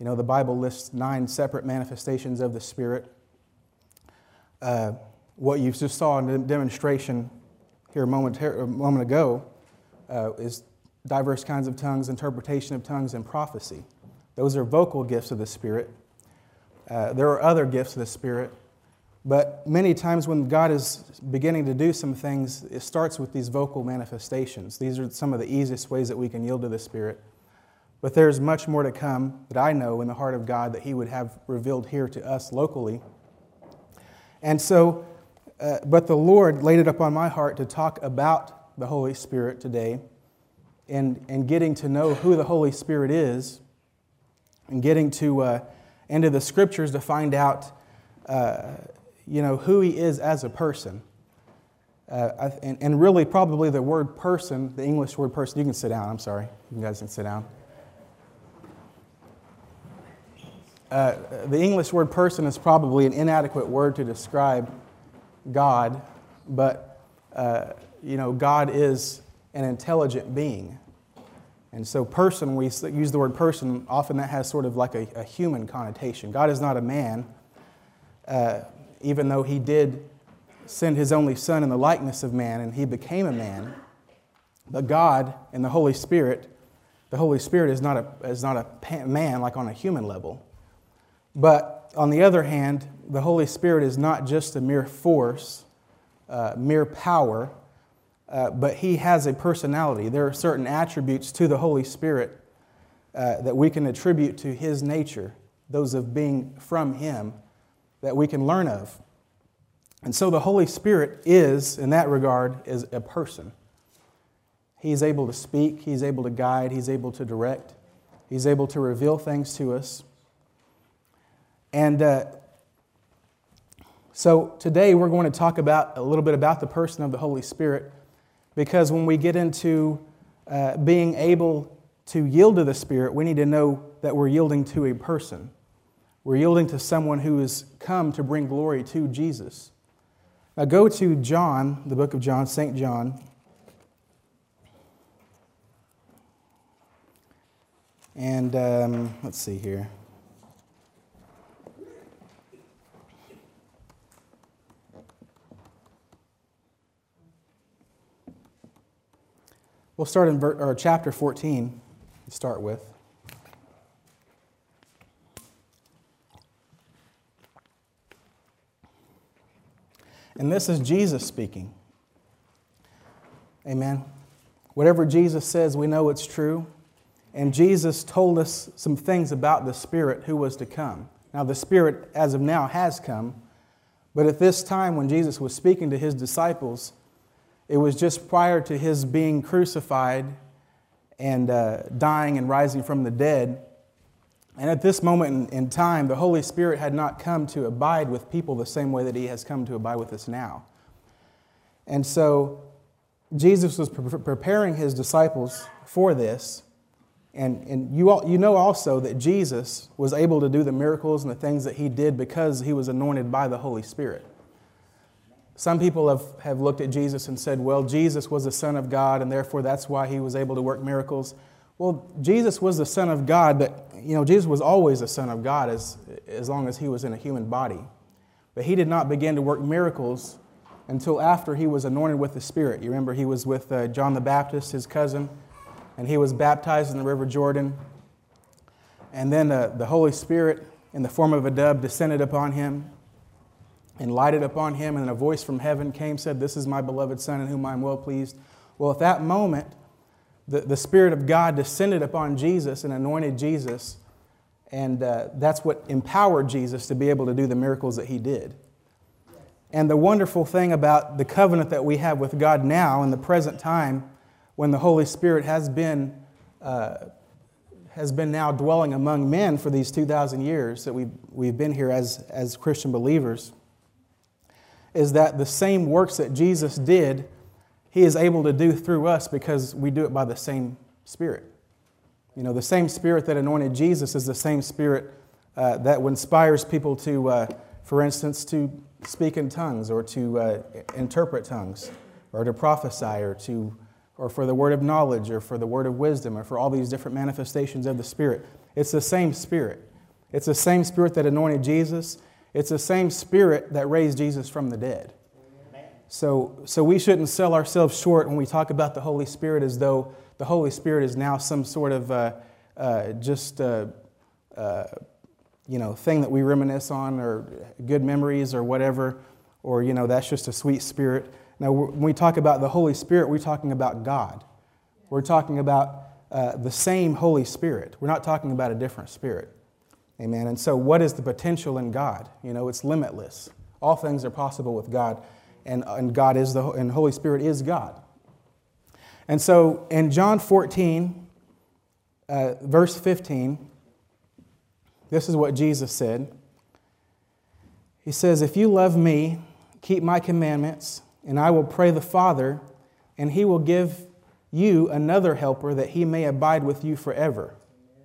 The Bible lists 9 separate manifestations of the Spirit. What you just saw in the demonstration here a moment ago is diverse kinds of tongues, interpretation of tongues, and prophecy. Those are vocal gifts of the Spirit. There are other gifts of the Spirit, but many times when God is beginning to do some things, it starts with these vocal manifestations. These are some of the easiest ways that we can yield to the Spirit. But there's much more to come that I know in the heart of God that He would have revealed here to us locally. And so, but the Lord laid it upon my heart to talk about the Holy Spirit today and getting to know who the Holy Spirit is and getting to into the Scriptures to find out who He is as a person. And really probably the word person, the English word person, you can sit down, I'm sorry. You guys can sit down. The English word person is probably an inadequate word to describe God, but, God is an intelligent being. And so person, we use the word person, often that has sort of like a human connotation. God is not a man, even though He did send His only Son in the likeness of man, and He became a man. But God and the Holy Spirit is not a man like on a human level. But on the other hand, the Holy Spirit is not just a mere force, mere power, but He has a personality. There are certain attributes to the Holy Spirit that we can attribute to His nature, those of being from Him, that we can learn of. And so the Holy Spirit is, in that regard, is a person. He's able to speak, He's able to guide, He's able to direct, He's able to reveal things to us. And so today we're going to talk about a little bit about the person of the Holy Spirit, because when we get into being able to yield to the Spirit, we need to know that we're yielding to a person. We're yielding to someone who has come to bring glory to Jesus. Now go to John, the book of John, St. John. And let's see here. We'll start in chapter 14 to start with. And this is Jesus speaking. Amen. Whatever Jesus says, we know it's true. And Jesus told us some things about the Spirit who was to come. Now, the Spirit, as of now, has come. But at this time, when Jesus was speaking to His disciples, it was just prior to His being crucified and dying and rising from the dead. And at this moment in time, the Holy Spirit had not come to abide with people the same way that He has come to abide with us now. And so Jesus was preparing His disciples for this. And you know also that Jesus was able to do the miracles and the things that He did because He was anointed by the Holy Spirit. Some people have looked at Jesus and said, well, Jesus was the Son of God, and therefore that's why He was able to work miracles. Well, Jesus was the Son of God, but Jesus was always the Son of God as long as He was in a human body. But He did not begin to work miracles until after He was anointed with the Spirit. You remember He was with John the Baptist, his cousin, and he was baptized in the River Jordan. And then the Holy Spirit, in the form of a dove, descended upon Him and lighted upon Him, and a voice from heaven came, said, "This is my beloved Son in whom I am well pleased." Well, at that moment, the Spirit of God descended upon Jesus and anointed Jesus, and that's what empowered Jesus to be able to do the miracles that He did. And the wonderful thing about the covenant that we have with God now in the present time, when the Holy Spirit has been now dwelling among men for these 2,000 years that we've been here as Christian believers, is that the same works that Jesus did, He is able to do through us because we do it by the same Spirit. The same Spirit that anointed Jesus is the same Spirit that inspires people to, for instance, to speak in tongues or to interpret tongues or to prophesy or for the word of knowledge or for the word of wisdom or for all these different manifestations of the Spirit. It's the same Spirit. It's the same Spirit that anointed Jesus. It's the same Spirit that raised Jesus from the dead. So we shouldn't sell ourselves short when we talk about the Holy Spirit as though the Holy Spirit is now some sort of thing that we reminisce on, or good memories or whatever, or that's just a sweet spirit. Now, when we talk about the Holy Spirit, we're talking about God. We're talking about the same Holy Spirit. We're not talking about a different spirit. Amen. And so what is the potential in God? It's limitless. All things are possible with God, and God is and the Holy Spirit is God. And so in John 14, verse 15, this is what Jesus said. He says, "If you love me, keep my commandments, and I will pray the Father, and he will give you another helper, that he may abide with you forever."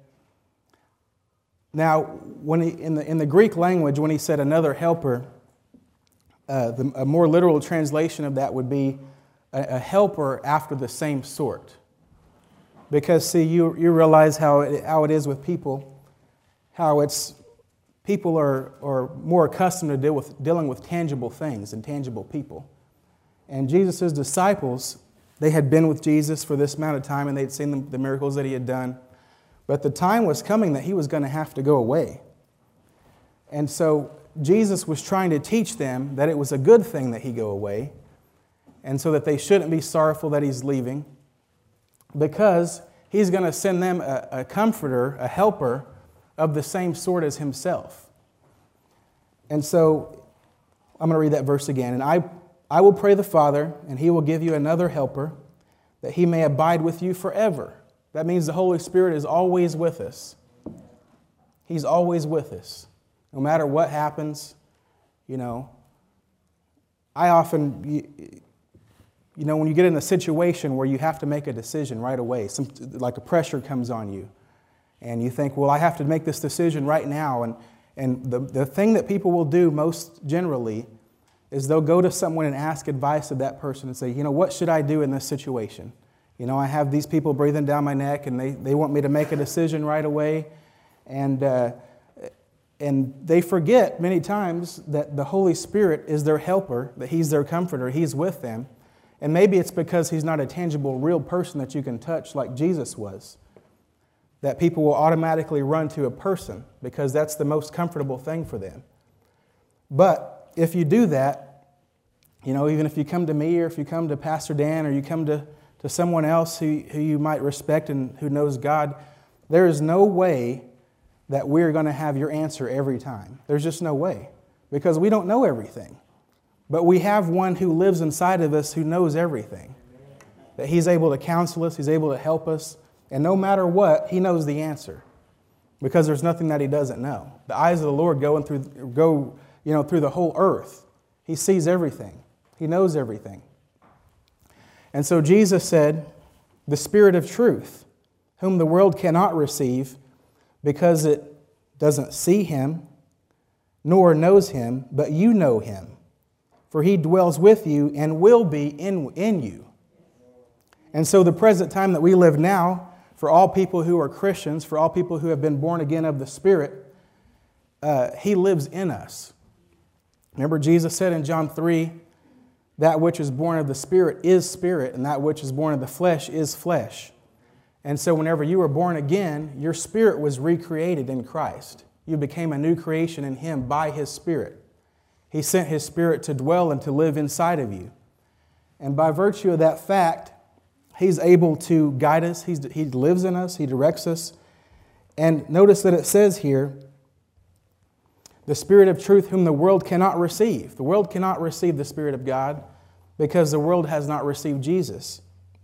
Now, when in the Greek language, when he said another helper, a more literal translation of that would be a helper after the same sort. Because, see, you realize how it is with people, how people are more accustomed to dealing with tangible things and tangible people. And Jesus' disciples, they had been with Jesus for this amount of time, and they'd seen the miracles that he had done. But the time was coming that he was going to have to go away. And so Jesus was trying to teach them that it was a good thing that he go away, and so that they shouldn't be sorrowful that he's leaving, because he's going to send them a comforter, a helper of the same sort as himself. And so I'm going to read that verse again. "And I will pray the Father, and he will give you another helper, that he may abide with you forever." That means the Holy Spirit is always with us. He's always with us. No matter what happens, I often, when you get in a situation where you have to make a decision right away, like a pressure comes on you, and you think, well, I have to make this decision right now. And the thing that people will do most generally is they'll go to someone and ask advice of that person and say, what should I do in this situation? I have these people breathing down my neck, and they want me to make a decision right away. And they forget many times that the Holy Spirit is their helper, that he's their comforter, he's with them. And maybe it's because he's not a tangible, real person that you can touch like Jesus was, that people will automatically run to a person because that's the most comfortable thing for them. But if you do that, even if you come to me, or if you come to Pastor Dan, or you come to someone else who you might respect and who knows God, there is no way that we're going to have your answer every time. There's just no way, because we don't know everything. But we have one who lives inside of us who knows everything, that he's able to counsel us, he's able to help us, and no matter what, he knows the answer, because there's nothing that he doesn't know. The eyes of the Lord go through the whole earth. He sees everything. He knows everything. And so Jesus said, "The Spirit of truth, whom the world cannot receive, because it doesn't see him, nor knows him, but you know him. For he dwells with you and will be in you." And so the present time that we live now, for all people who are Christians, for all people who have been born again of the Spirit, he lives in us. Remember, Jesus said in John 3, "That which is born of the Spirit is spirit, and that which is born of the flesh is flesh." And so whenever you were born again, your spirit was recreated in Christ. You became a new creation in him by his Spirit. He sent his Spirit to dwell and to live inside of you. And by virtue of that fact, he's able to guide us. He lives in us. He directs us. And notice that it says here, "The Spirit of truth whom the world cannot receive." The world cannot receive the Spirit of God because the world has not received Jesus.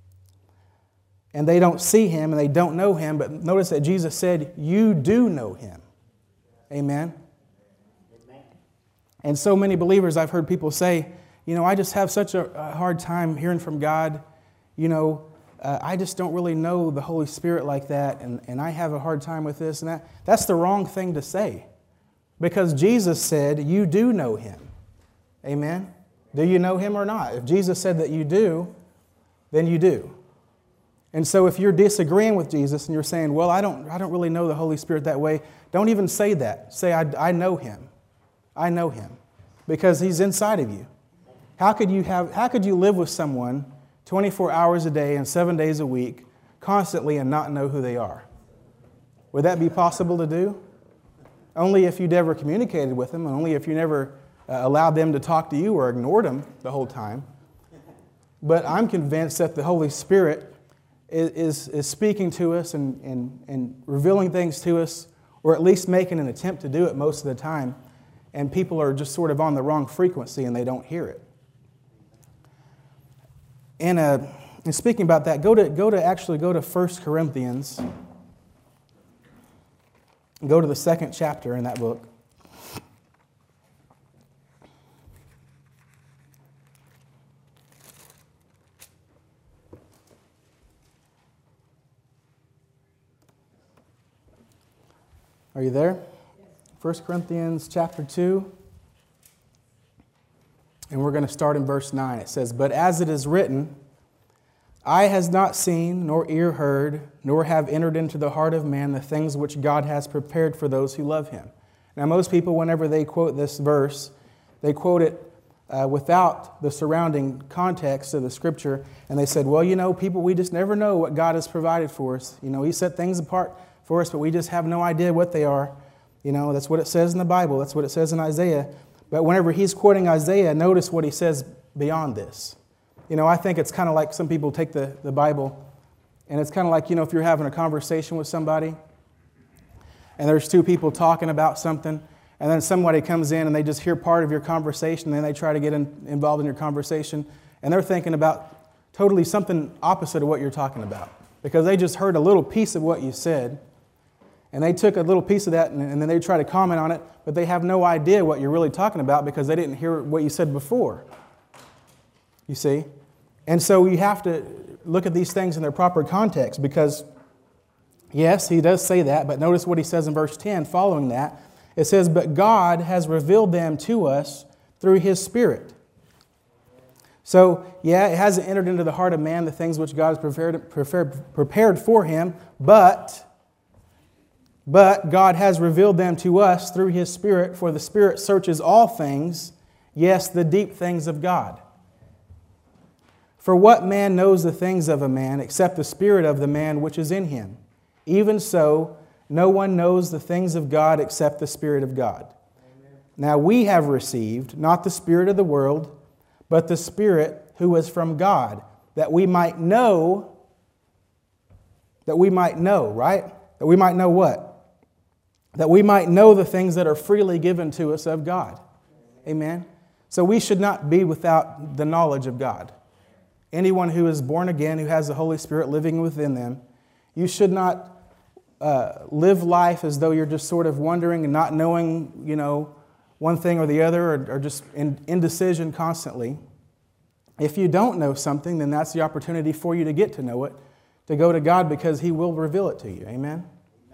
And they don't see him and they don't know him. But notice that Jesus said, "You do know him." Amen. And so many believers, I've heard people say, I just have such a hard time hearing from God. I just don't really know the Holy Spirit like that, and I have a hard time with this and that. That's the wrong thing to say, because Jesus said, "You do know him." Amen? Do you know him or not? If Jesus said that you do, then you do. And so if you're disagreeing with Jesus and you're saying, well, I don't really know the Holy Spirit that way, don't even say that. Say, I know Him. I know Him. Because He's inside of you. How could you live with someone 24 hours a day and 7 days a week constantly and not know who they are? Would that be possible to do? Only if you never communicated with them, and only if you never allowed them to talk to you or ignored them the whole time. But I'm convinced that the Holy Spirit is speaking to us and revealing things to us, or at least making an attempt to do it most of the time, and people are just sort of on the wrong frequency and they don't hear it. And speaking about that, go to 1 Corinthians. Go to the 2nd chapter in that book. Are you there? 1 Corinthians chapter 2. And we're going to start in verse 9. It says, "But as it is written, eye has not seen, nor ear heard, nor have entered into the heart of man the things which God has prepared for those who love Him." Now, most people, whenever they quote this verse, they quote it without the surrounding context of the Scripture, and they said, well, people, we just never know what God has provided for us. He set things apart for us, but we just have no idea what they are. That's what it says in the Bible. That's what it says in Isaiah. But whenever he's quoting Isaiah, notice what he says beyond this. I think it's kind of like some people take the Bible, and it's kind of like, if you're having a conversation with somebody, and there's two people talking about something, and then somebody comes in and they just hear part of your conversation, and then they try to get involved in your conversation, and they're thinking about totally something opposite of what you're talking about, because they just heard a little piece of what you said, and they took a little piece of that, and then they try to comment on it, but they have no idea what you're really talking about because they didn't hear what you said before. You see? And so you have to look at these things in their proper context, because, yes, he does say that, but notice what he says in verse 10 following that. It says, "But God has revealed them to us through His Spirit." So, yeah, it hasn't entered into the heart of man the things which God has prepared for him, but God has revealed them to us through His Spirit, for the Spirit searches all things, yes, the deep things of God. For what man knows the things of a man except the spirit of the man which is in him? Even so, no one knows the things of God except the Spirit of God. Amen. Now we have received not the spirit of the world, but the Spirit who is from God, that we might know, right? That we might know what? That we might know the things that are freely given to us of God. Amen? So we should not be without the knowledge of God. Anyone who is born again, who has the Holy Spirit living within them, you should not live life as though you're just sort of wondering and not knowing, one thing or the other, or just in indecision constantly. If you don't know something, then that's the opportunity for you to get to know it, to go to God, because He will reveal it to you. Amen?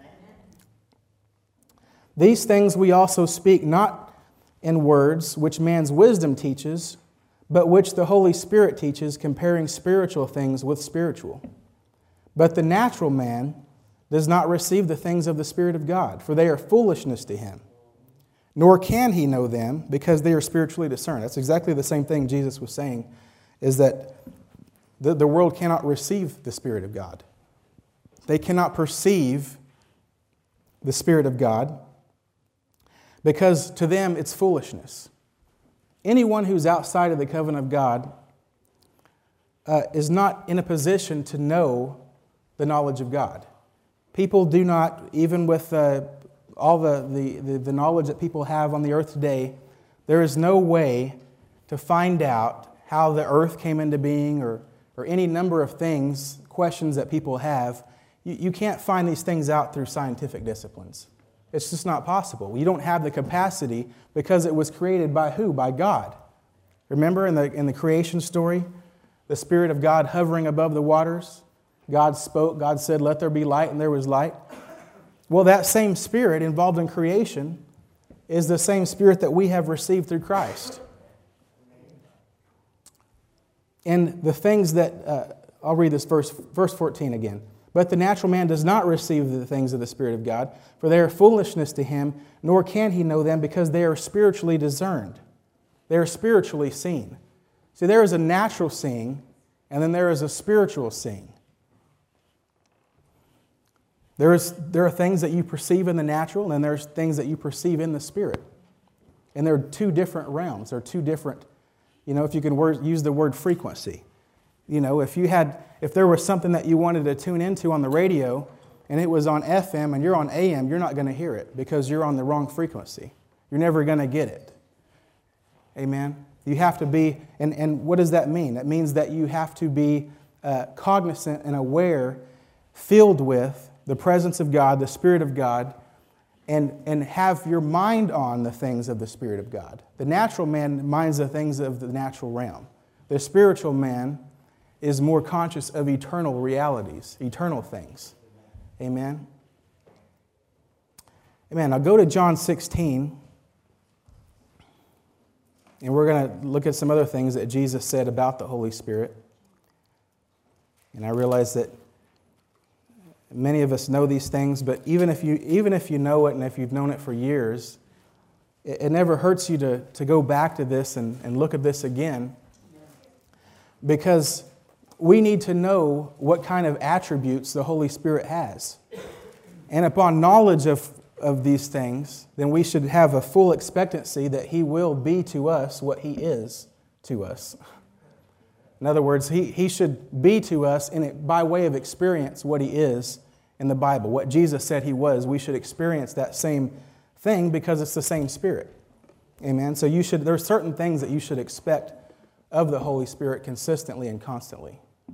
These things we also speak not in words which man's wisdom teaches, but which the Holy Spirit teaches, comparing spiritual things with spiritual. But the natural man does not receive the things of the Spirit of God, for they are foolishness to him. Nor can he know them, because they are spiritually discerned. That's exactly the same thing Jesus was saying, is that the world cannot receive the Spirit of God. They cannot perceive the Spirit of God, because to them it's foolishness. Anyone who's outside of the covenant of God is not in a position to know the knowledge of God. People do not, even with all the knowledge that people have on the earth today, there is no way to find out how the earth came into being, or any number of things, questions that people have. You can't find these things out through scientific disciplines. It's just not possible. You don't have the capacity, because it was created by who? By God. Remember in the creation story, the Spirit of God hovering above the waters? God spoke, God said, "Let there be light," and there was light. Well, that same Spirit involved in creation is the same Spirit that we have received through Christ. And the things that I'll read this verse 14 again. But the natural man does not receive the things of the Spirit of God, for they are foolishness to him, nor can he know them, because they are spiritually discerned. They are spiritually seen. See, there is a natural seeing, and then there is a spiritual seeing. There are things that you perceive in the natural, and then there's things that you perceive in the Spirit. And they're two different realms. They're two different, if you can use the word frequency. If there was something that you wanted to tune into on the radio and it was on FM and you're on AM, you're not going to hear it because you're on the wrong frequency. You're never going to get it. Amen? You have to be, and what does that mean? That means that you have to be cognizant and aware, filled with the presence of God, the Spirit of God, and have your mind on the things of the Spirit of God. The natural man minds the things of the natural realm. The spiritual man is more conscious of eternal realities, eternal things. Amen? Amen. Now go to John 16, and we're going to look at some other things that Jesus said about the Holy Spirit. And I realize that many of us know these things, but even if you know it and if you've known it for years, it never hurts you to go back to this and look at this again, because we need to know what kind of attributes the Holy Spirit has. And upon knowledge of these things, then we should have a full expectancy that He will be to us what He is to us. In other words, He should be to us by way of experience what He is in the Bible. What Jesus said He was, we should experience that same thing because it's the same Spirit. Amen? So there are certain things that you should expect of the Holy Spirit consistently and constantly.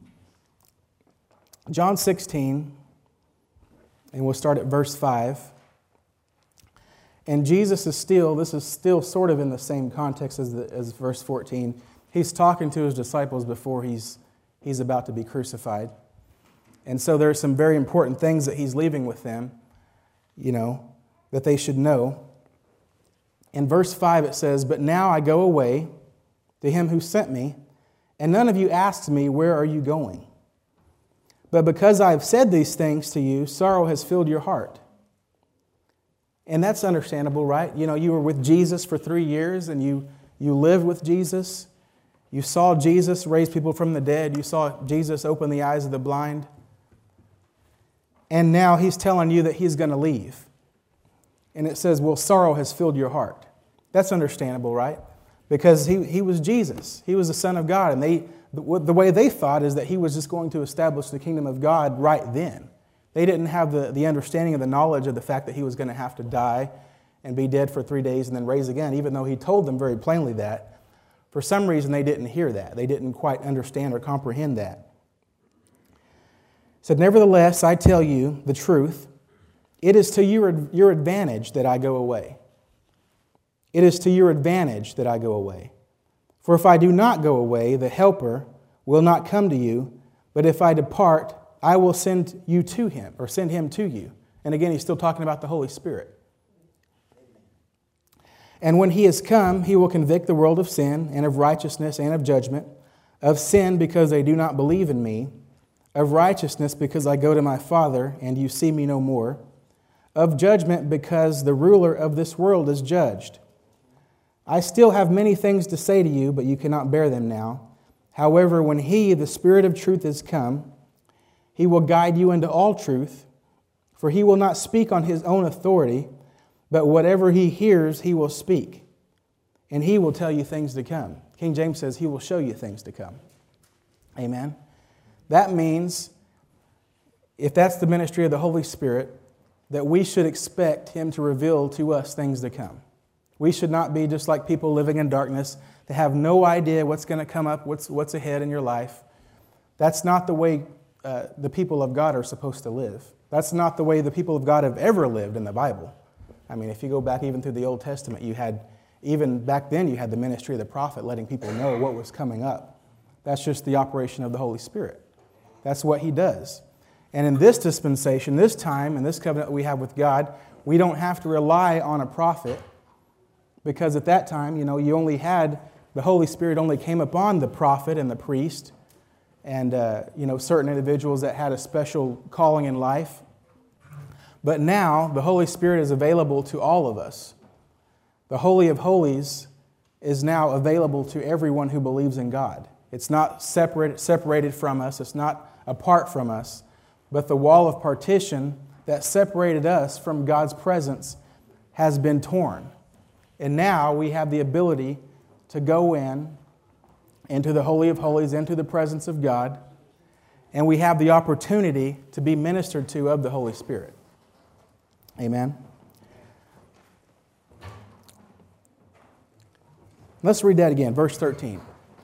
John 16, and we'll start at verse 5. And Jesus this is still sort of in the same context as verse 14. He's talking to His disciples before He's about to be crucified. And so there are some very important things that He's leaving with them, that they should know. In verse 5 it says, "But now I go away to Him who sent me, and none of you asks me, 'Where are you going?' But because I have said these things to you, sorrow has filled your heart." And that's understandable, right? You were with Jesus for 3 years, and you lived with Jesus. You saw Jesus raise people from the dead. You saw Jesus open the eyes of the blind. And now He's telling you that He's going to leave. And it says, well, sorrow has filled your heart. That's understandable, right? Because He was Jesus. He was the Son of God. And the way they thought is that He was just going to establish the kingdom of God right then. They didn't have the understanding of the knowledge of the fact that He was going to have to die and be dead for 3 days and then raise again, even though He told them very plainly that. For some reason, they didn't hear that. They didn't quite understand or comprehend that. He said, "Nevertheless, I tell you the truth. It is to your advantage that I go away. It is to your advantage that I go away. For if I do not go away, the Helper will not come to you, but if I depart, I will send you to Him," or send Him to you. And again, He's still talking about the Holy Spirit. "And when He has come, He will convict the world of sin and of righteousness and of judgment, of sin because they do not believe in me, of righteousness because I go to my Father and you see me no more, of judgment because the ruler of this world is judged. I still have many things to say to you, but you cannot bear them now. However, when He, the Spirit of truth, is come, He will guide you into all truth, for He will not speak on His own authority, but whatever He hears, He will speak, and He will tell you things to come." King James says He will show you things to come. Amen? That means, if that's the ministry of the Holy Spirit, that we should expect Him to reveal to us things to come. We should not be just like people living in darkness that have no idea what's going to come up, what's ahead in your life. That's not the way the people of God are supposed to live. That's not the way the people of God have ever lived in the Bible. I mean, if you go back even through the Old Testament, even back then you had the ministry of the prophet letting people know what was coming up. That's just the operation of the Holy Spirit. That's what He does. And in this dispensation, this time, in this covenant we have with God, we don't have to rely on a prophet, because at that time, you only had, the Holy Spirit only came upon the prophet and the priest and certain individuals that had a special calling in life. But now the Holy Spirit is available to all of us. The Holy of Holies is now available to everyone who believes in God. It's not separated from us. It's not apart from us. But the wall of partition that separated us from God's presence has been torn. And now we have the ability to go into the Holy of Holies, into the presence of God, and we have the opportunity to be ministered to of the Holy Spirit. Amen. Let's read that again, verse 13.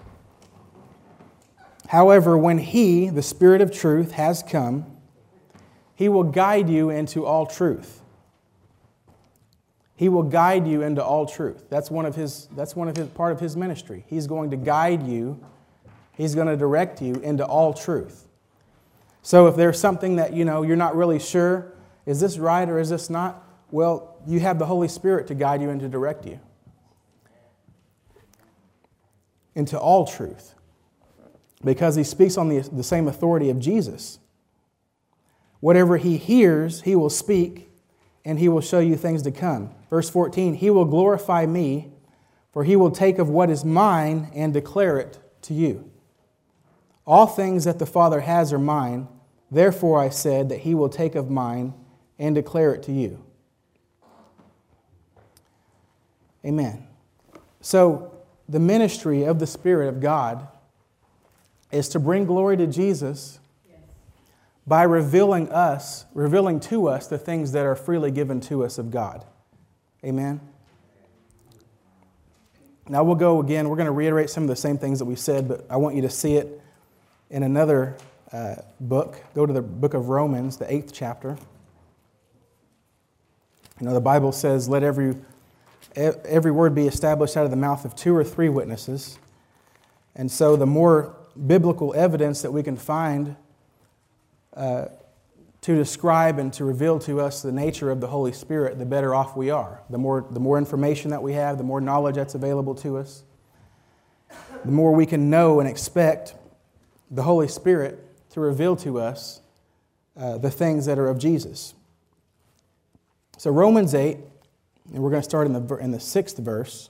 However, when He, the Spirit of truth, has come, He will guide you into all truth. He will guide you into all truth. That's one of his part of His ministry. He's going to guide you. He's going to direct you into all truth. So if there's something that you're not really sure, is this right or is this not? Well, you have the Holy Spirit to guide you and to direct you into all truth, because He speaks on the same authority of Jesus. Whatever He hears, He will speak, and He will show you things to come. Verse 14, He will glorify Me, for He will take of what is mine and declare it to you. All things that the Father has are mine. Therefore I said that He will take of mine and declare it to you. Amen. So the ministry of the Spirit of God is to bring glory to Jesus by revealing to us the things that are freely given to us of God. Amen. Now we'll go again. We're going to reiterate some of the same things that we said, but I want you to see it in another book. Go to the book of Romans, the 8th chapter. The Bible says, let every word be established out of the mouth of 2 or 3 witnesses. And so the more biblical evidence that we can find to describe and to reveal to us the nature of the Holy Spirit, the better off we are. The more information that we have, the more knowledge that's available to us, the more we can know and expect the Holy Spirit to reveal to us the things that are of Jesus. So Romans 8, and we're going to start in the 6th verse.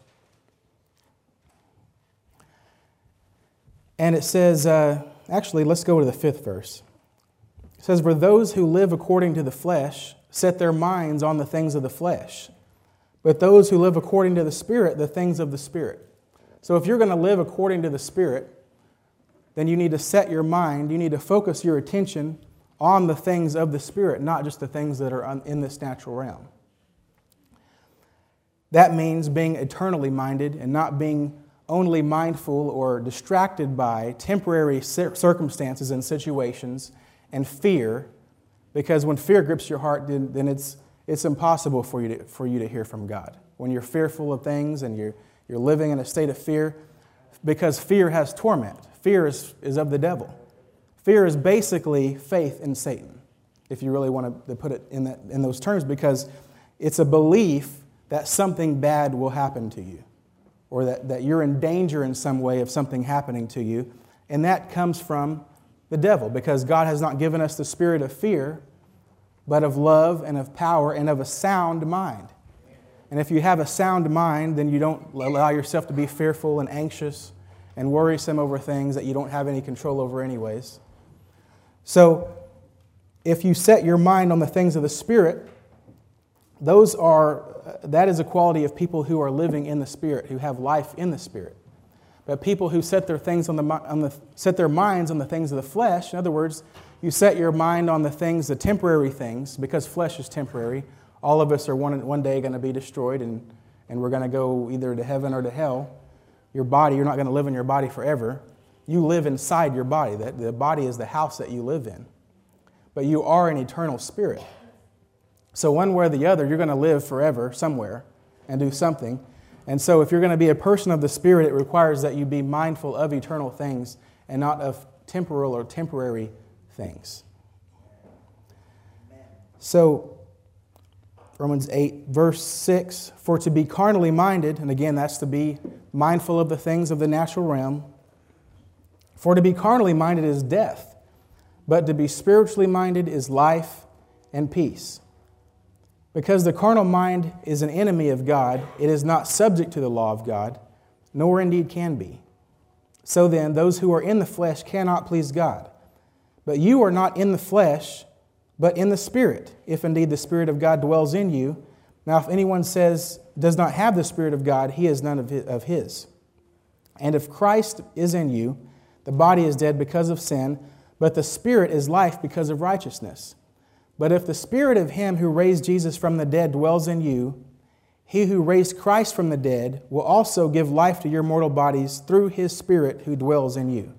And it says, actually, let's go to the 5th verse. It says, for those who live according to the flesh set their minds on the things of the flesh, but those who live according to the Spirit, the things of the Spirit. So if you're going to live according to the Spirit, then you need to set your mind, you need to focus your attention on the things of the Spirit, not just the things that are in this natural realm. That means being eternally minded and not being only mindful or distracted by temporary circumstances and situations and fear, because when fear grips your heart, then it's impossible for you to hear from God. When you're fearful of things and you're living in a state of fear, because fear has torment. Fear is of the devil. Fear is basically faith in Satan, if you really want to put it in those terms, because it's a belief that something bad will happen to you, or that you're in danger in some way of something happening to you, and that comes from the devil, because God has not given us the spirit of fear, but of love and of power and of a sound mind. And if you have a sound mind, then you don't allow yourself to be fearful and anxious and worrisome over things that you don't have any control over anyways. So if you set your mind on the things of the Spirit, that is a quality of people who are living in the Spirit, who have life in the Spirit. But people who set their minds on the things of the flesh, in other words, you set your mind on the temporary things, because flesh is temporary. All of us are one day going to be destroyed, and we're going to go either to heaven or to hell. Your body, you're not going to live in your body forever. You live inside your body. The body is the house that you live in. But you are an eternal spirit. So one way or the other, you're going to live forever somewhere and do something. And so if you're going to be a person of the Spirit, it requires that you be mindful of eternal things and not of temporal or temporary things. So Romans 8, verse 6, for to be carnally minded, and again, that's to be mindful of the things of the natural realm. For to be carnally minded is death, but to be spiritually minded is life and peace. Because the carnal mind is an enemy of God, it is not subject to the law of God, nor indeed can be. So then, those who are in the flesh cannot please God. But you are not in the flesh, but in the Spirit, if indeed the Spirit of God dwells in you. Now, if anyone does not have the Spirit of God, he is none of his. And if Christ is in you, the body is dead because of sin, but the Spirit is life because of righteousness. But if the Spirit of Him who raised Jesus from the dead dwells in you, He who raised Christ from the dead will also give life to your mortal bodies through His Spirit who dwells in you.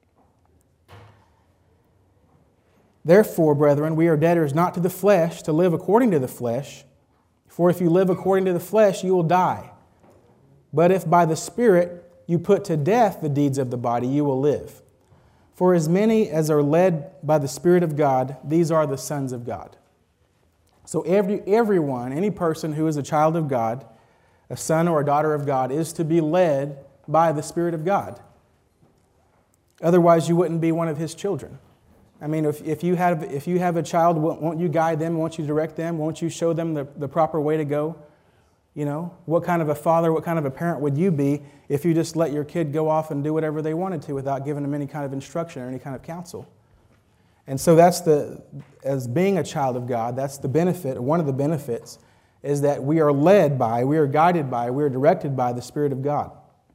Therefore, brethren, we are debtors not to the flesh, to live according to the flesh. For if you live according to the flesh, you will die. But if by the Spirit you put to death the deeds of the body, you will live. For as many as are led by the Spirit of God, these are the sons of God. So everyone, any person who is a child of God, a son or a daughter of God, is to be led by the Spirit of God. Otherwise, you wouldn't be one of His children. I mean, if you have a child, won't you guide them? Won't you direct them? Won't you show them the proper way to go? You know, what kind of a father, what kind of a parent would you be if you just let your kid go off and do whatever they wanted to without giving them any kind of instruction or any kind of counsel? And so as being a child of God, that's the benefit, one of the benefits, is that we are led by, we are guided by, we are directed by the Spirit of God.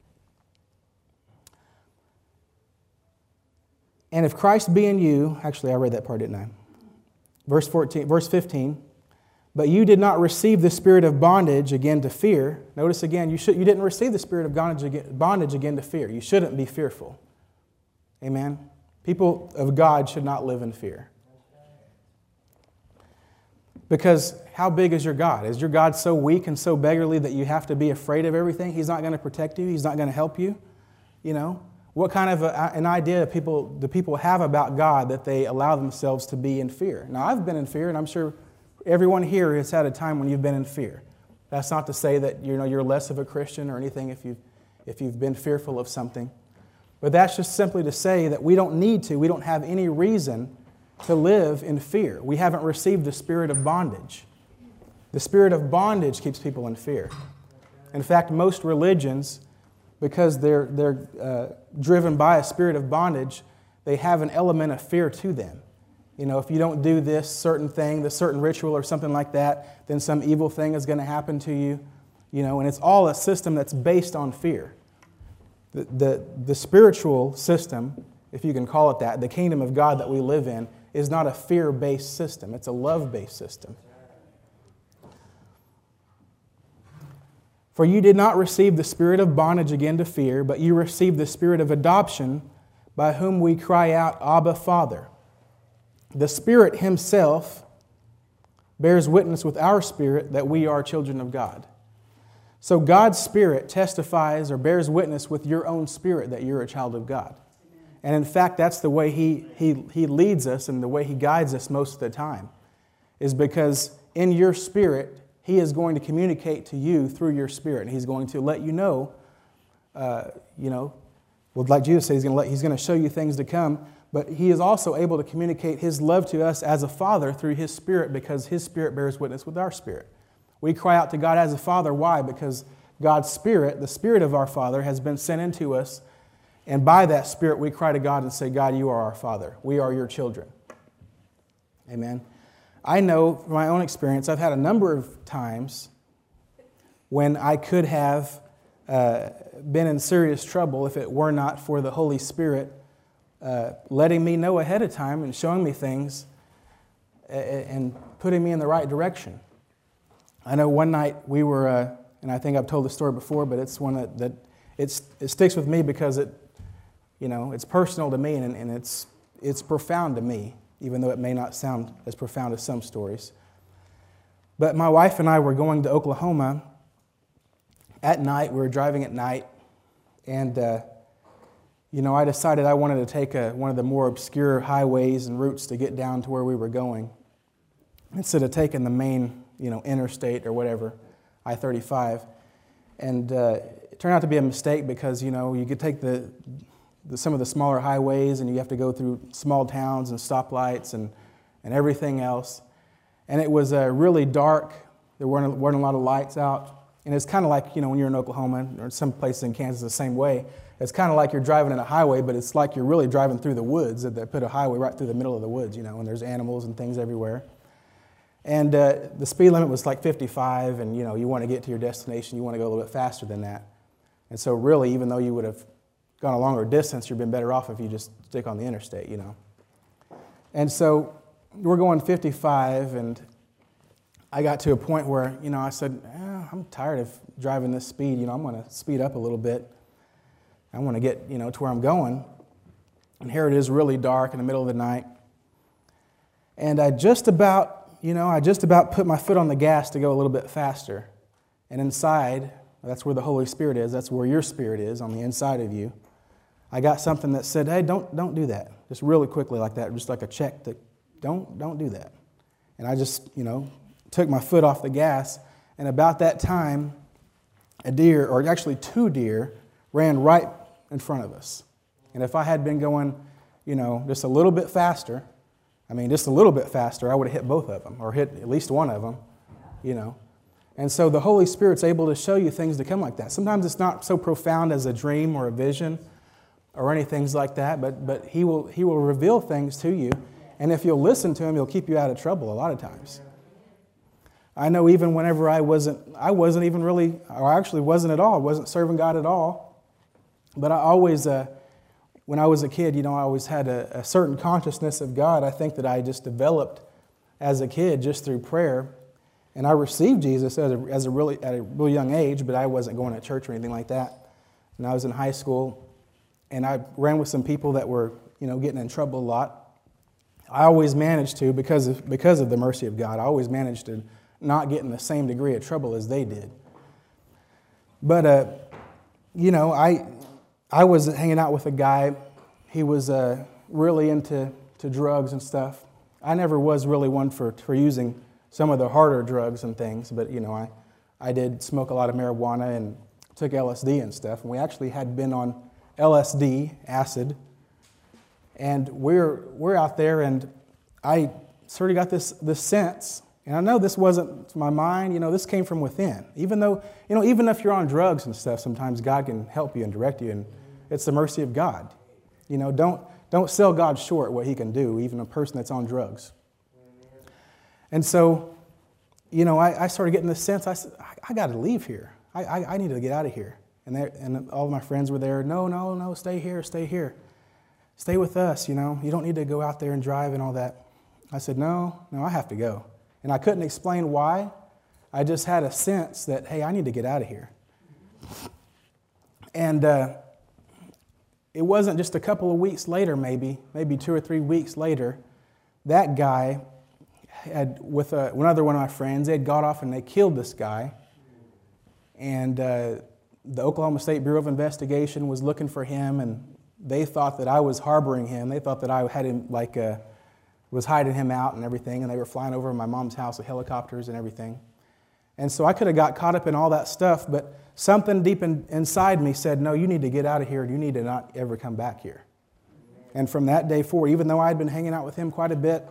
And if Christ be in you, actually I read that part, didn't I? Verse 15, but you did not receive the spirit of bondage again to fear. Notice again, you didn't receive the spirit of bondage again to fear. You shouldn't be fearful. Amen? People of God should not live in fear. Because how big is your God? Is your God so weak and so beggarly that you have to be afraid of everything? He's not going to protect you. He's not going to help you. You know? What kind of an idea do people have about God that they allow themselves to be in fear? Now, I've been in fear, and I'm sure everyone here has had a time when you've been in fear. That's not to say that you're less of a Christian or anything if you've been fearful of something. But that's just simply to say that we don't have any reason to live in fear. We haven't received the spirit of bondage. The spirit of bondage keeps people in fear. In fact, most religions, because they're driven by a spirit of bondage, they have an element of fear to them. You know, if you don't do this certain thing, this certain ritual or something like that, then some evil thing is going to happen to you. You know, and it's all a system that's based on fear. The spiritual system, if you can call it that, the kingdom of God that we live in, is not a fear-based system. It's a love-based system. For you did not receive the spirit of bondage again to fear, but you received the spirit of adoption, by whom we cry out, Abba, Father. The Spirit Himself bears witness with our spirit that we are children of God. So God's Spirit testifies or bears witness with your own spirit that you're a child of God. And in fact, that's the way He leads us and the way He guides us most of the time, is because in your spirit, He is going to communicate to you through your spirit. And He's going to let you know, like Jesus said, He's going to show you things to come. But He is also able to communicate His love to us as a Father through His Spirit, because His Spirit bears witness with our spirit. We cry out to God as a Father. Why? Because God's Spirit, the Spirit of our Father, has been sent into us. And by that Spirit, we cry to God and say, God, you are our Father. We are your children. Amen. I know from my own experience, I've had a number of times when I could have been in serious trouble if it were not for the Holy Spirit letting me know ahead of time and showing me things and putting me in the right direction. I know one night we were, and I think I've told the story before, but it's one that it sticks with me because it's personal to me and it's profound to me, even though it may not sound as profound as some stories. But my wife and I were going to Oklahoma at night. We were driving at night, and I decided I wanted to take one of the more obscure highways and routes to get down to where we were going, instead of taking the main, interstate or whatever, I-35. And it turned out to be a mistake because, you could take the some of the smaller highways, and you have to go through small towns and stoplights and everything else. And it was really dark. There weren't a lot of lights out. And it's kind of like, when you're in Oklahoma or some places in Kansas the same way. It's kind of like you're driving in a highway, but it's like you're really driving through the woods. They put a highway right through the middle of the woods, and there's animals and things everywhere. And the speed limit was like 55, and, you want to get to your destination. You want to go a little bit faster than that. And so really, even though you would have gone a longer distance, you've been better off if you just stick on the interstate, And so we're going 55, and I got to a point where, I said, I'm tired of driving this speed. I'm going to speed up a little bit. I want to get, to where I'm going. And here it is really dark in the middle of the night. And I just about put my foot on the gas to go a little bit faster. And inside, that's where the Holy Spirit is. That's where your spirit is, on the inside of you. I got something that said, hey, don't do that. Just really quickly like that, just like a check to, don't do that. And I just, took my foot off the gas. And about that time, a deer, or actually two deer, ran right in front of us. And if I had been going, just a little bit faster, I would have hit both of them, or hit at least one of them, And so the Holy Spirit's able to show you things to come like that. Sometimes it's not so profound as a dream or a vision or anything like that, but He will reveal things to you. And if you'll listen to Him, He'll keep you out of trouble a lot of times. I know even whenever I wasn't even really, or actually wasn't at all, I wasn't serving God at all. But I always, when I was a kid, I always had a certain consciousness of God. I think that I just developed as a kid just through prayer. And I received Jesus at a really young age, but I wasn't going to church or anything like that. And I was in high school, and I ran with some people that were, getting in trouble a lot. I always managed to, because of the mercy of God, I always managed to not get in the same degree of trouble as they did. But, I was hanging out with a guy. He was really into drugs and stuff. I never was really one for using some of the harder drugs and things, but, I did smoke a lot of marijuana and took LSD and stuff. And we actually had been on LSD, acid, and we're out there, and I sort of got this sense. And I know this wasn't my mind, this came from within. Even though, even if you're on drugs and stuff, sometimes God can help you and direct you, and it's the mercy of God. Don't sell God short what He can do, even a person that's on drugs. And so, I started getting this sense, I said, I got to leave here. I need to get out of here. And all of my friends were there, no, stay here. Stay with us, you don't need to go out there and drive and all that. I said, no, I have to go. And I couldn't explain why. I just had a sense that, hey, I need to get out of here. And it wasn't just a couple of weeks later, maybe 2 or 3 weeks later, that guy had, with another one of my friends, they had got off and they killed this guy. And the Oklahoma State Bureau of Investigation was looking for him, and they thought that I was harboring him. They thought that I had him was hiding him out and everything, and they were flying over my mom's house with helicopters and everything. And so I could have got caught up in all that stuff, but something deep inside me said, no, you need to get out of here, and you need to not ever come back here. And from that day forward, even though I'd been hanging out with him quite a bit,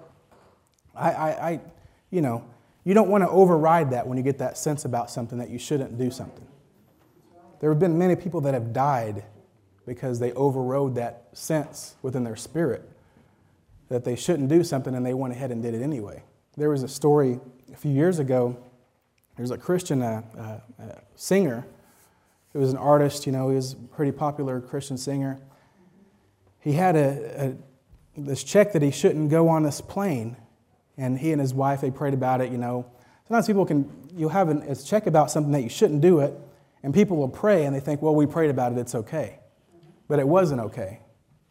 you don't want to override that when you get that sense about something that you shouldn't do something. There have been many people that have died because they overrode that sense within their spirit that they shouldn't do something, and they went ahead and did it anyway. There was a story a few years ago. There's a Christian singer. He was an artist, he was a pretty popular Christian singer. He had this check that he shouldn't go on this plane, and he and his wife, they prayed about it, Sometimes people you'll have a check about something that you shouldn't do it, and people will pray, and they think, well, we prayed about it, it's okay. But it wasn't okay,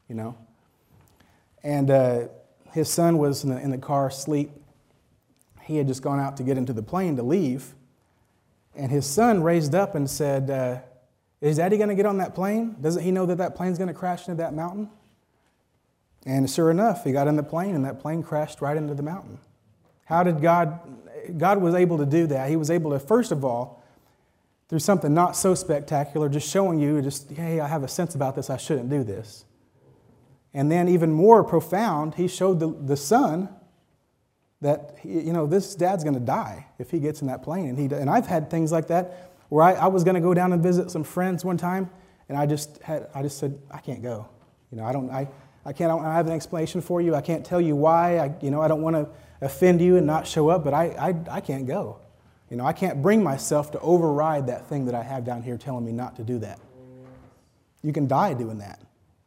And his son was in the car asleep. He had just gone out to get into the plane to leave. And his son raised up and said, is Daddy going to get on that plane? Doesn't he know that plane's going to crash into that mountain? And sure enough, he got in the plane, and that plane crashed right into the mountain. How did God was able to do that? He was able to, first of all, through something not so spectacular, just showing you, hey, I have a sense about this, I shouldn't do this. And then even more profound, he showed the son that, this dad's going to die if he gets in that plane. And I've had things like that where I was going to go down and visit some friends one time, and I just said, I can't go. I don't have an explanation for you. I can't tell you why. I don't want to offend you and not show up, but I can't go. I can't bring myself to override that thing that I have down here telling me not to do that. You can die doing that.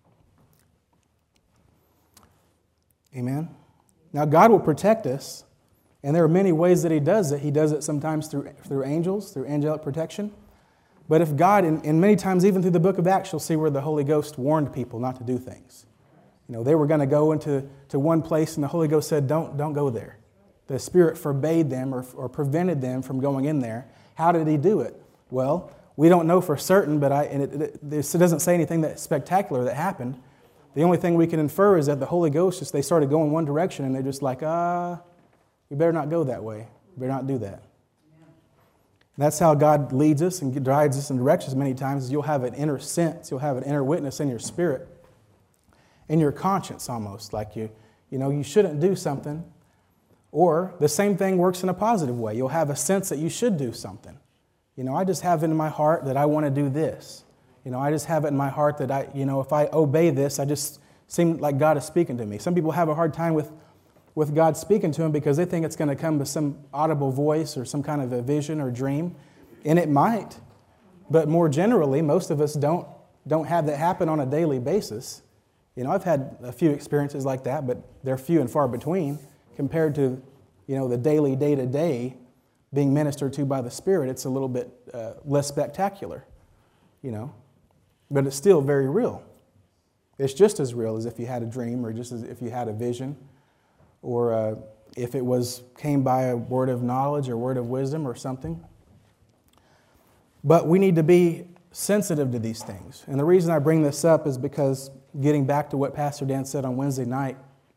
Amen? Now, God will protect us, and there are many ways that He does it. He does it sometimes through angels, through angelic protection. But if God, and many times even through the book of Acts, you'll see where the Holy Ghost warned people not to do things. They were going to go into one place, and the Holy Ghost said, don't go there. The Spirit forbade them or prevented them from going in there. How did He do it? Well, we don't know for certain, but this doesn't say anything that spectacular that happened. The only thing we can infer is that the Holy Ghost, they started going one direction, and they're just like, we better not go that way. We better not do that. Yeah. That's how God leads us and guides us and directs us many times, is you'll have an inner sense, you'll have an inner witness in your spirit, in your conscience almost, like you shouldn't do something. Or the same thing works in a positive way. You'll have a sense that you should do something. I just have it in my heart that I want to do this. I just have it in my heart that if I obey this, I just seem like God is speaking to me. Some people have a hard time with God speaking to them because they think it's going to come with some audible voice or some kind of a vision or dream. And it might. But more generally, most of us don't have that happen on a daily basis. I've had a few experiences like that, but they're few and far between compared to, the daily, day-to-day being ministered to by the Spirit. It's a little bit less spectacular, But it's still very real. It's just as real as if you had a dream or just as if you had a vision or if it came by a word of knowledge or word of wisdom or something. But we need to be sensitive to these things. And the reason I bring this up is because, getting back to what Pastor Dan said on Wednesday night,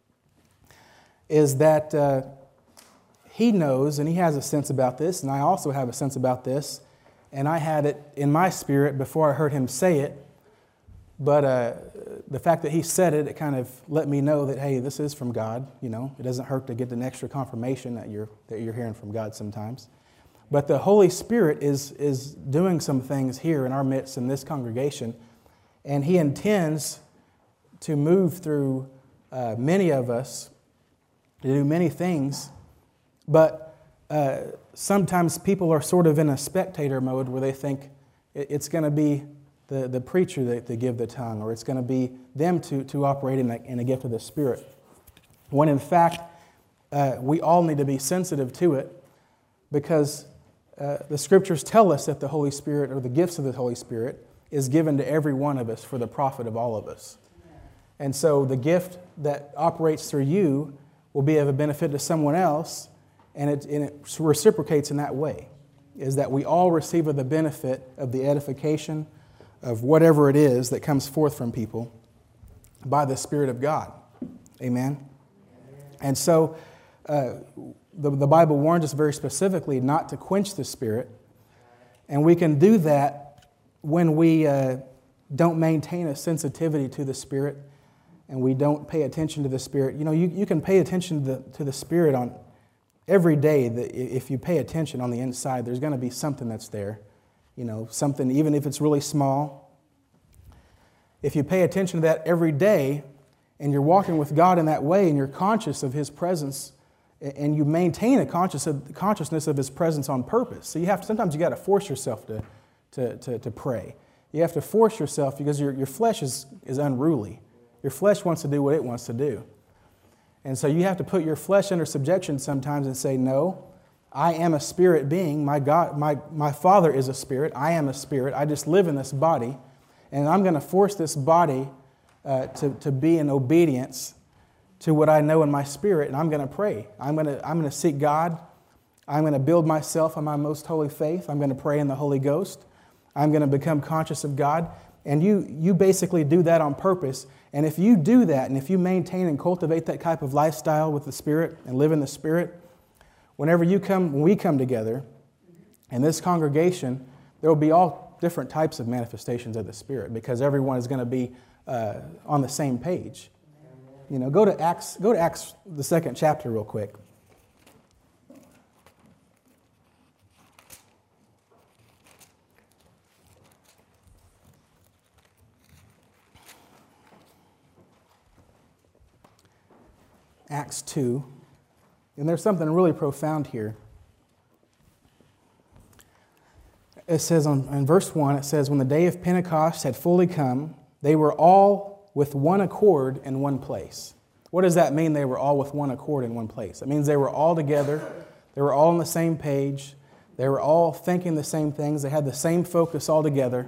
is that he knows and he has a sense about this, and I also have a sense about this, and I had it in my spirit before I heard him say it. But the fact that he said it, it kind of let me know that, hey, this is from God. It doesn't hurt to get an extra confirmation that you're hearing from God sometimes. But the Holy Spirit is doing some things here in our midst in this congregation, and He intends to move through many of us to do many things. But sometimes people are sort of in a spectator mode where they think it's going to be the preacher that they give the tongue, or it's going to be them to operate in a gift of the Spirit. When in fact, we all need to be sensitive to it, because the Scriptures tell us that the Holy Spirit, or the gifts of the Holy Spirit, is given to every one of us for the profit of all of us. And so the gift that operates through you will be of a benefit to someone else, and it reciprocates in that way, is that we all receive of the benefit of the edification of whatever it is that comes forth from people by the Spirit of God. Amen? And so the Bible warns us very specifically not to quench the Spirit, and we can do that when we don't maintain a sensitivity to the Spirit and we don't pay attention to the Spirit. You can pay attention to the Spirit on every day. If you pay attention on the inside, there's going to be something that's there. Something, even if it's really small. If you pay attention to that every day and you're walking with God in that way and you're conscious of His presence and you maintain a consciousness of His presence on purpose. So sometimes you got to force yourself to pray. You have to force yourself because your flesh is unruly. Your flesh wants to do what it wants to do. And so you have to put your flesh under subjection sometimes and say, no, I am a spirit being. My God, my Father is a spirit. I am a spirit. I just live in this body. And I'm going to force this body to be in obedience to what I know in my spirit. And I'm going to pray. I'm going to seek God. I'm going to build myself on my most holy faith. I'm going to pray in the Holy Ghost. I'm going to become conscious of God. And you basically do that on purpose. And if you do that, and if you maintain and cultivate that type of lifestyle with the Spirit and live in the Spirit, when we come together in this congregation, there will be all different types of manifestations of the Spirit because everyone is going to be on the same page. You know, go to Acts, the 2nd chapter real quick. Acts 2, and there's something really profound here. It says in verse 1, it says, when the day of Pentecost had fully come, they were all with one accord in one place. What does that mean, they were all with one accord in one place? It means they were all together, they were all on the same page, they were all thinking the same things, they had the same focus all together.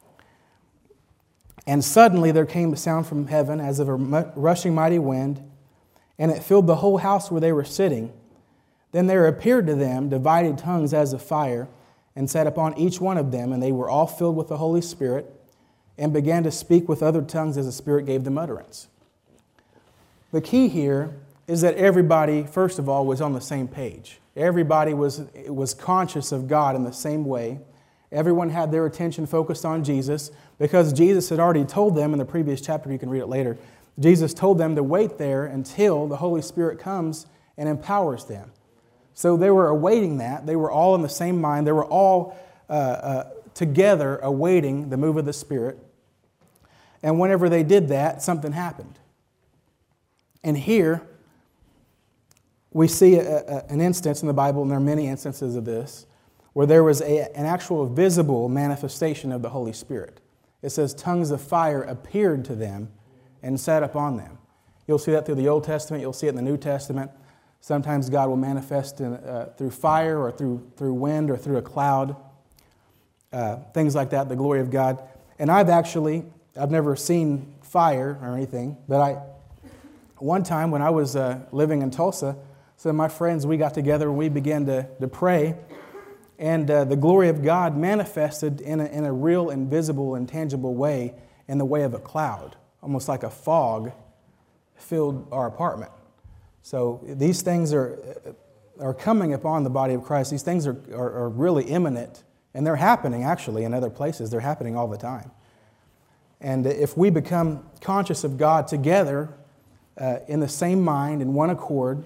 And suddenly there came a sound from heaven as of a rushing mighty wind, and it filled the whole house where they were sitting. Then there appeared to them divided tongues as of fire, and sat upon each one of them, and they were all filled with the Holy Spirit, and began to speak with other tongues as the Spirit gave them utterance. The key here is that everybody, first of all, was on the same page. Everybody was conscious of God in the same way. Everyone had their attention focused on Jesus, because Jesus had already told them in the previous chapter, you can read it later, Jesus told them to wait there until the Holy Spirit comes and empowers them. So they were awaiting that. They were all in the same mind. They were all together awaiting the move of the Spirit. And whenever they did that, something happened. And here we see an instance in the Bible, and there are many instances of this, where there was an actual visible manifestation of the Holy Spirit. It says tongues of fire appeared to them and sat upon them. You'll see that through the Old Testament. You'll see it in the New Testament. Sometimes God will manifest through fire or through wind or through a cloud. Things like that, the glory of God. And I've never seen fire or anything, but one time when I was living in Tulsa, some of my friends, we got together and we began to pray, and the glory of God manifested in a real and visible and tangible way in the way of a cloud, almost like a fog filled our apartment. So these things are coming upon the body of Christ. These things are really imminent, and they're happening actually in other places. They're happening all the time. And if we become conscious of God together in the same mind, in one accord,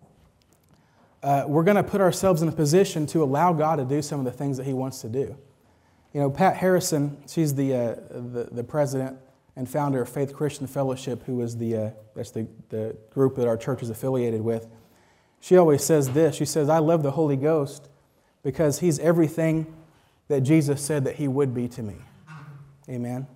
we're going to put ourselves in a position to allow God to do some of the things that He wants to do. You know, Pat Harrison, she's the president and founder of Faith Christian Fellowship, who is that's the group that our church is affiliated with. She always says this. She says, I love the Holy Ghost because He's everything that Jesus said that He would be to me. Amen.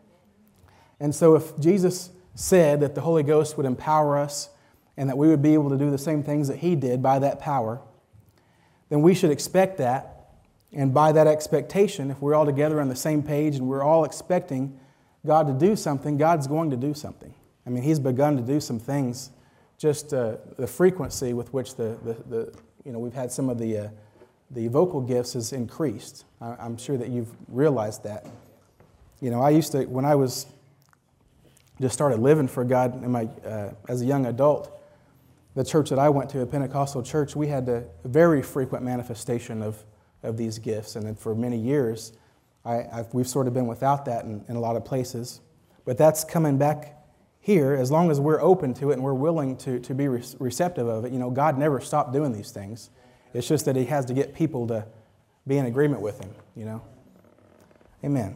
And so if Jesus said that the Holy Ghost would empower us and that we would be able to do the same things that He did by that power, then we should expect that. And by that expectation, if we're all together on the same page and we're all expecting God to do something, God's going to do something. I mean, He's begun to do some things. Just the frequency with which we've had some of the vocal gifts has increased. I'm sure that you've realized that. You know, I used to, when I was just started living for God as a young adult, the church that I went to, a Pentecostal church, we had a very frequent manifestation of these gifts, and for many years, we've sort of been without that in a lot of places. But that's coming back here, as long as we're open to it and we're willing to be receptive of it. You know, God never stopped doing these things. It's just that He has to get people to be in agreement with Him, you know. Amen.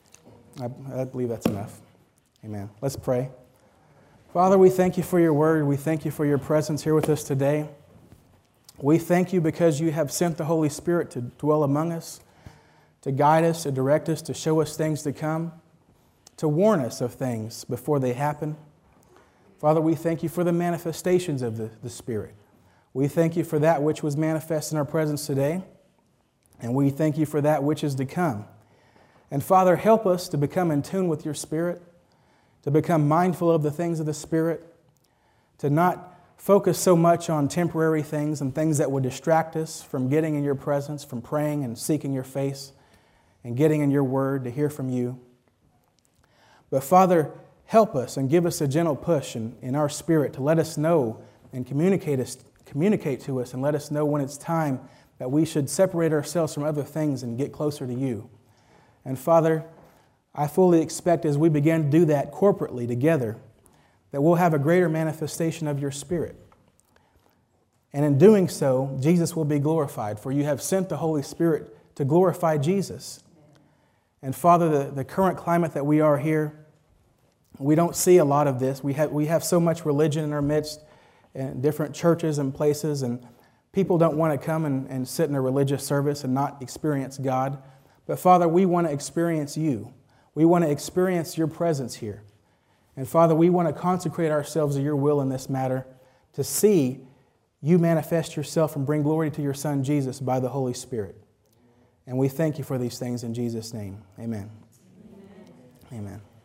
I believe that's enough. Amen. Let's pray. Father, we thank You for Your word. We thank You for Your presence here with us today. We thank You because You have sent the Holy Spirit to dwell among us, to guide us, to direct us, to show us things to come, to warn us of things before they happen. Father, we thank You for the manifestations of the Spirit. We thank You for that which was manifest in our presence today, and we thank You for that which is to come. And Father, help us to become in tune with Your Spirit, to become mindful of the things of the Spirit, to not focus so much on temporary things and things that would distract us from getting in Your presence, from praying and seeking Your face and getting in Your word to hear from You. But Father, help us and give us a gentle push in our spirit to let us know and communicate to us and let us know when it's time that we should separate ourselves from other things and get closer to you. And Father, I fully expect as we begin to do that corporately together, that we'll have a greater manifestation of your Spirit. And in doing so, Jesus will be glorified, for you have sent the Holy Spirit to glorify Jesus. And Father, the current climate that we are here, we don't see a lot of this. We have so much religion in our midst, and different churches and places, and people don't want to come and sit in a religious service and not experience God. But Father, we want to experience you. We want to experience your presence here. And Father, we want to consecrate ourselves to your will in this matter, to see you manifest yourself and bring glory to your Son Jesus by the Holy Spirit. And we thank you for these things in Jesus' name. Amen. Amen.